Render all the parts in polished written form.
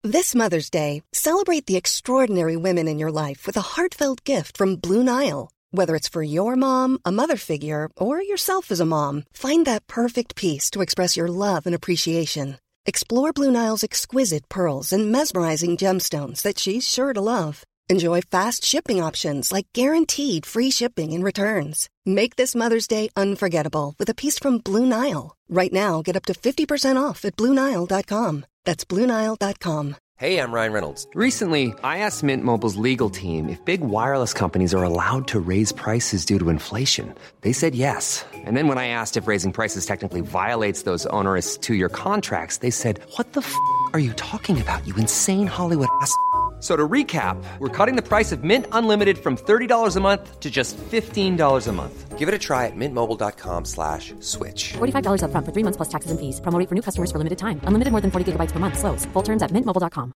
This Mother's Day, celebrate the extraordinary women in your life with a heartfelt gift from Blue Nile. Whether it's for your mom, a mother figure, or yourself as a mom, find that perfect piece to express your love and appreciation. Explore Blue Nile's exquisite pearls and mesmerizing gemstones that she's sure to love. Enjoy fast shipping options like guaranteed free shipping and returns. Make this Mother's Day unforgettable with a piece from Blue Nile. Right now, get up to 50% off at BlueNile.com. That's BlueNile.com. Hey, I'm Ryan Reynolds. Recently, I asked Mint Mobile's legal team if big wireless companies are allowed to raise prices due to inflation. They said yes. And then when I asked if raising prices technically violates those onerous two-year contracts, they said, "What the are you talking about, you insane Hollywood ass?" So to recap, we're cutting the price of Mint Unlimited from $30 a month to just $15 a month. Give it a try at mintmobile.com/switch. $45 up front for 3 months plus taxes and fees. Promo rate for new customers for limited time. Unlimited more than 40 gigabytes per month. Slows full terms at mintmobile.com.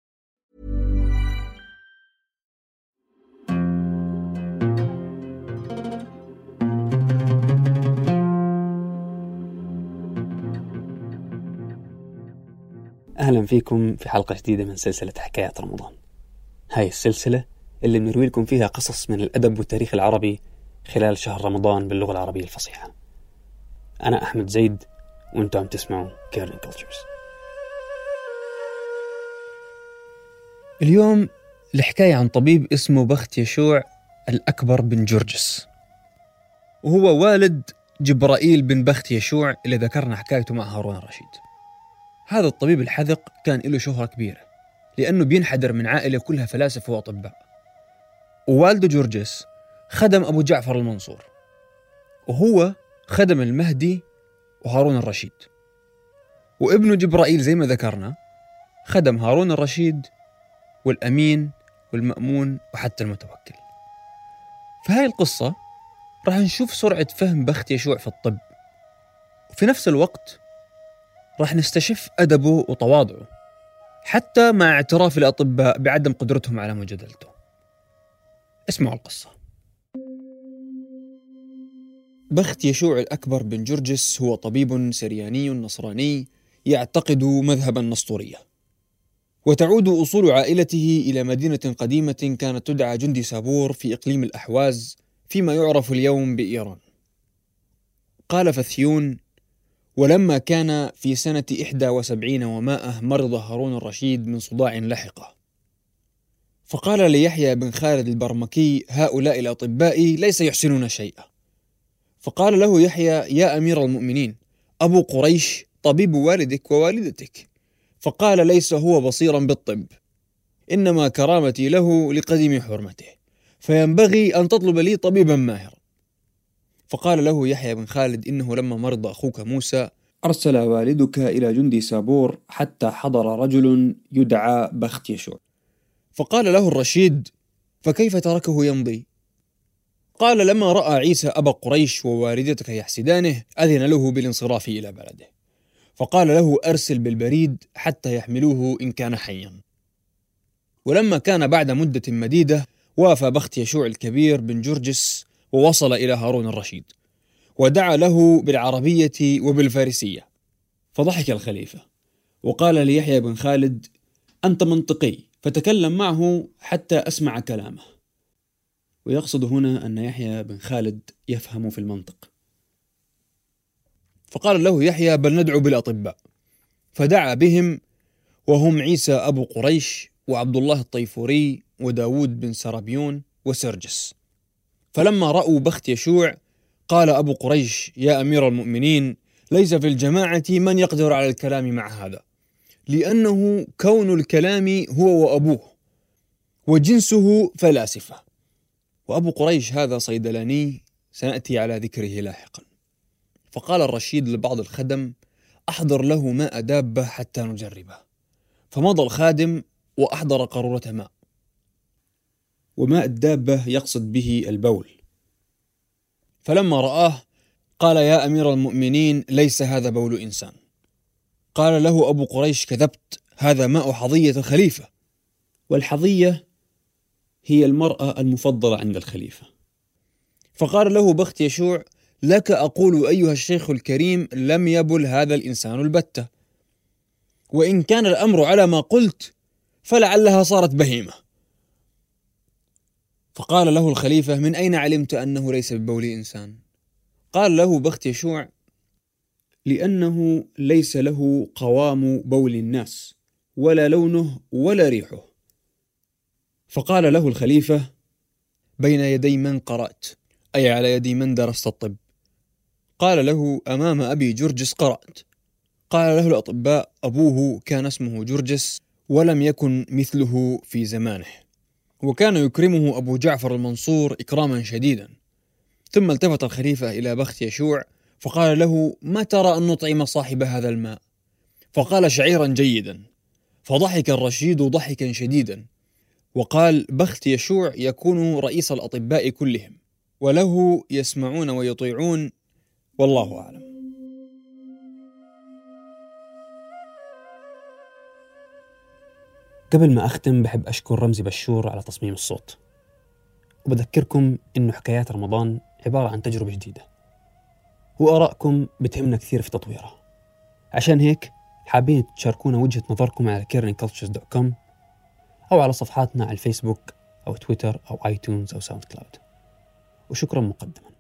أهلا فيكم في حلقة جديدة من سلسلة حكايات رمضان. هاي السلسلة اللي بنروي لكم فيها قصص من الأدب والتاريخ العربي خلال شهر رمضان باللغة العربية الفصيحة. أنا أحمد زيد وأنتم عم تسمعوا كيرلين كولتشرز. اليوم الحكاية عن طبيب اسمه بخت يشوع الأكبر بن جرجس، وهو والد جبرائيل بن بخت يشوع اللي ذكرنا حكايته مع هارون الرشيد. هذا الطبيب الحذق كان له شهرة كبيرة لأنه بينحدر من عائلة كلها فلاسفة وأطباء، ووالده جرجس خدم أبو جعفر المنصور، وهو خدم المهدي وهارون الرشيد، وابنه جبرائيل زي ما ذكرنا خدم هارون الرشيد والأمين والمأمون وحتى المتوكل. فهاي القصة راح نشوف سرعة فهم بخت يشوع في الطب، وفي نفس الوقت راح نستشف أدبه وتواضعه حتى مع اعتراف الأطباء بعدم قدرتهم على مجادلته. اسمعوا القصة. بخت يشوع الأكبر بن جرجس هو طبيب سرياني نصراني يعتقد مذهب النسطورية، وتعود أصول عائلته إلى مدينة قديمة كانت تدعى جندي سابور في إقليم الأحواز فيما يعرف اليوم بإيران. قال فثيون: ولما كان في سنة 71 ومائة مرض هارون الرشيد من صداع لحقه، فقال ليحيى بن خالد البرمكي: هؤلاء الأطباء ليس يحسنون شيئا. فقال له يحيى: يا أمير المؤمنين، أبو قريش طبيب والدك ووالدتك. فقال: ليس هو بصيرا بالطب، إنما كرامتي له لقديم حرمته، فينبغي أن تطلب لي طبيبا ماهرا. فقال له يحيى بن خالد: إنه لما مرض أخوك موسى أرسل والدك إلى جندي سابور حتى حضر رجل يدعى بخت يشوع. فقال له الرشيد: فكيف تركه يمضي؟ قال: لما رأى عيسى أبا قريش ووالدتك يحسدانه أذن له بالانصراف إلى بلده، فقال له: أرسل بالبريد حتى يحملوه إن كان حيا. ولما كان بعد مدة مديدة وافى بخت يشوع الكبير بن جرجس ووصل إلى هارون الرشيد ودعا له بالعربية وبالفارسية. فضحك الخليفة وقال ليحيى بن خالد: أنت منطقي، فتكلم معه حتى أسمع كلامه. ويقصد هنا أن يحيى بن خالد يفهم في المنطق. فقال له يحيى: بل ندعو بالأطباء. فدعا بهم، وهم عيسى أبو قريش وعبد الله الطيفوري وداود بن سرابيون وسرجس. فلما رأوا بخت يشوع قال أبو قريش: يا أمير المؤمنين، ليس في الجماعة من يقدر على الكلام مع هذا، لأنه كون الكلام هو وأبوه، وجنسه فلاسفة. وأبو قريش هذا صيدلاني سنأتي على ذكره لاحقا. فقال الرشيد لبعض الخدم: أحضر له ماء دابة حتى نجربه. فمضى الخادم وأحضر قارورة ماء، وماء الدابة يقصد به البول. فلما رآه قال: يا أمير المؤمنين، ليس هذا بول إنسان. قال له أبو قريش: كذبت، هذا ماء حظية الخليفة. والحظية هي المرأة المفضلة عند الخليفة. فقال له بخت يشوع: لك أقول أيها الشيخ الكريم، لم يبل هذا الإنسان البتة، وإن كان الأمر على ما قلت فلعلها صارت بهيمة. فقال له الخليفة: من أين علمت أنه ليس ببول إنسان؟ قال له بخت يشوع: لأنه ليس له قوام بول الناس، ولا لونه ولا ريحه. فقال له الخليفة: بين يدي من قرأت؟ أي على يد من درست الطب؟ قال له: أمام أبي جرجس قرأت. قال له الأطباء: أبوه كان اسمه جرجس ولم يكن مثله في زمانه، وكان يكرمه أبو جعفر المنصور إكراما شديدا. ثم التفت الخليفة إلى بخت يشوع فقال له: ما ترى أن نطعم صاحب هذا الماء؟ فقال: شعيرا جيدا. فضحك الرشيد ضحكا شديدا وقال: بخت يشوع يكون رئيس الأطباء كلهم، وله يسمعون ويطيعون، والله أعلم. قبل ما أختم بحب أشكر رمزي بشور على تصميم الصوت، وبذكركم إنه حكايات رمضان عبارة عن تجربة جديدة، وآرائكم بتهمنا كثير في تطويرها. عشان هيك حابين تشاركونا وجهة نظركم على caringcultures.com أو على صفحاتنا على الفيسبوك أو تويتر أو آيتونز أو ساوند كلاود. وشكرا مقدما.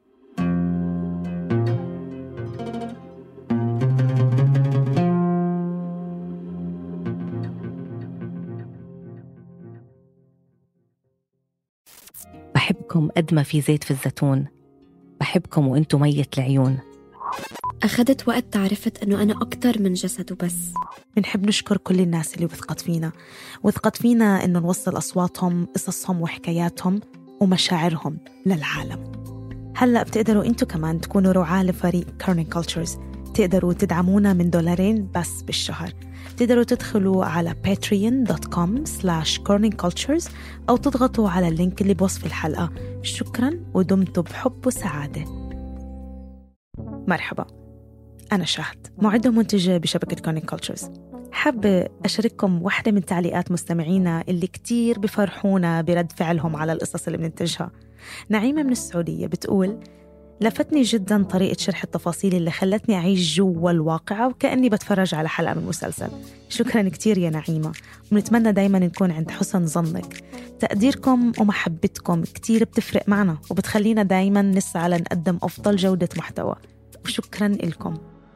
بحبكم قد ما في زيت في الزيتون، بحبكم وانتو مية العيون. أخذت وقت تعرفت أنه أنا أكتر من جسد وبس. بنحب نشكر كل الناس اللي وثقت فينا إنه نوصل أصواتهم، قصصهم وحكاياتهم ومشاعرهم للعالم. هلأ بتقدروا انتو كمان تكونوا رعاة لفريق Caring Cultures. تقدروا تدعمونا من $2 بس بالشهر. تقدروا تدخلوا على patreon.com/caringcultures أو تضغطوا على اللينك اللي بوصف الحلقة. شكراً ودمتوا بحب وسعادة. مرحبا، أنا شهد، معدة ومنتجة بشبكة Caring Cultures. حابة أشارككم واحدة من تعليقات مستمعينا اللي كتير بفرحونا برد فعلهم على القصص اللي بننتجها. نعيمة من السعودية بتقول: لفتني جداً طريقة شرح التفاصيل اللي خلتني أعيش جوا الواقعة وكأني بتفرج على حلقة من مسلسل. شكراً كتير يا نعيمة، ونتمنى دايماً نكون عند حسن ظنك. تقديركم ومحبتكم كتير بتفرق معنا وبتخلينا دايماً نسعى لنقدم أفضل جودة محتوى، وشكراً لكم.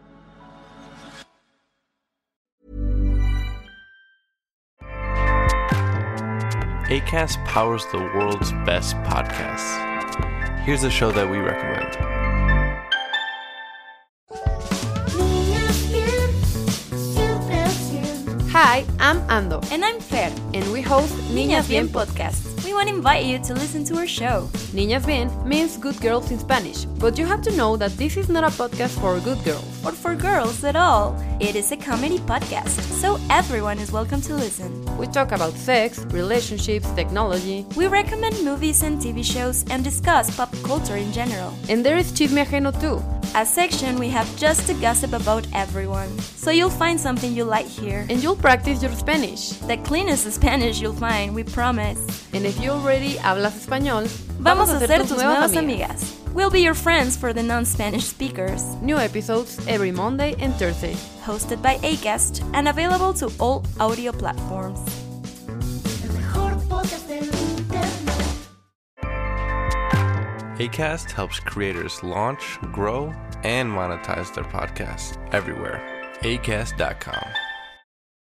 Acast powers the world's best podcasts. Here's a show that we recommend. Hi, I'm Ando. And I'm Fer. And we host Niñas Bien podcast. We want to invite you to listen to our show. Niñas Bien means good girls in Spanish, but you have to know that this is not a podcast for good girls. Or for girls at all. It is a comedy podcast, so everyone is welcome to listen. We talk about sex, relationships, technology. We recommend movies and TV shows and discuss pop culture in general. And there is Chisme Ajeno too, a section we have just to gossip about everyone. So you'll find something you like here. And you'll practice your Spanish. The cleanest Spanish you'll find, we promise. And if you already hablas español, vamos a ser tus nuevas amigas. We'll be your friends for the non-Spanish speakers. New episodes every Monday and Thursday. Hosted by Acast and available to all audio platforms. Acast helps creators launch, grow, and monetize their podcasts everywhere. Acast.com.